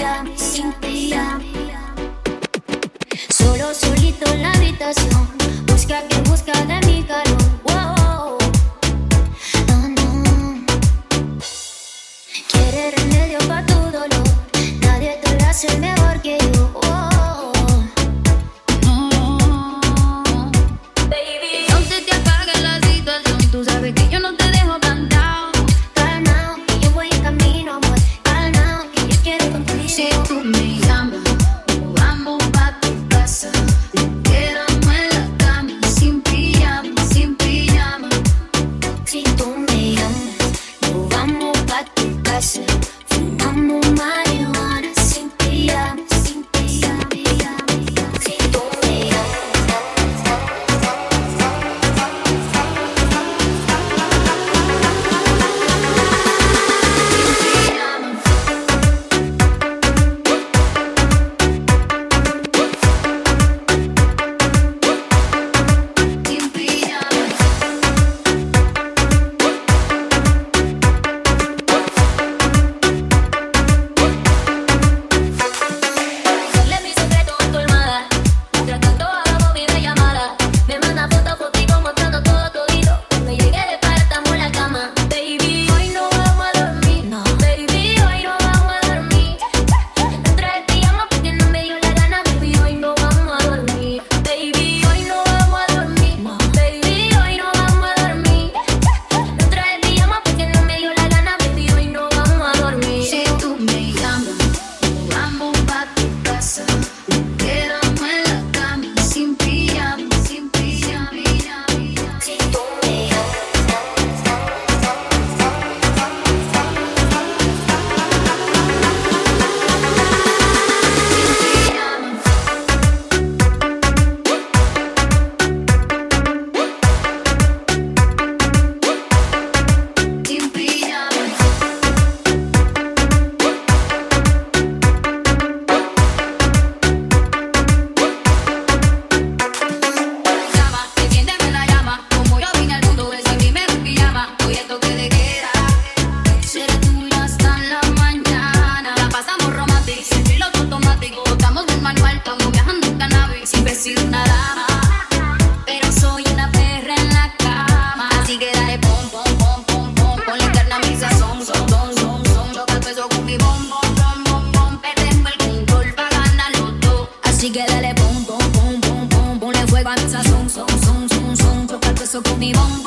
sin pijama. Solo solito en la habitación, busca que busca de mi calor. Wow. No, no. Quiere remedio pa' tu dolor, nadie te lo hace mejor que yo. Wow. No. Baby, no se te apague la situación, tú sabes que yo no te dejo plantado. Calmao, que yo voy en camino, amor. Calmao, que yo quiero contigo. Si tú me llamas, vamos pa' tu casa. Quédame en la cama, sin pijama, sin pijama. Si tú me llamas, nos vamos pa' tu casa. Fumamos marihuana, sin pijama, sin pijama. Si tú me Dile mi secreto a tu almohada. Mientras tanto hago videollamada. Me manda fotico mostrando todo todito. Cuando llegué de para estamos en la cama. Baby, hoy no vamos a dormir. No. Baby, hoy no vamos a dormir. No traes pijama porque no me dio la gana. Baby, hoy no vamos a dormir. Baby, hoy no vamos a dormir. No. Baby, hoy no vamos a dormir. No traes pijama porque no me dio la gana. Baby, hoy no vamos a dormir. Si tú me llamas, vamos pa' tu casa. Quédame en la cama, sin pijama, sin pijama. Si tú me sin pijama. Llama, enciéndeme la llama. Como yo vine al mundo, recibíme en pijama. Hoy el toque de queda. Seré tuya hasta la mañana. La pasamos romántico, sin piloto automático. Estamos del manual, estamos viajando en cannabis. Siempre he sido una dama, pero soy una perra en la cama. Así que dale pom, pom, pom, pom, pom. Ponle carne a mi sazón, son, son, son, son. Choca el peso con mi bom, bom, bom, bom, bom. Perdemos el control pa' ganar los dos. Así que dale pom, pom, pom, pom, pom. Ponle fuego a mi sazón, son, son, son, son. Choca el peso con mi bom.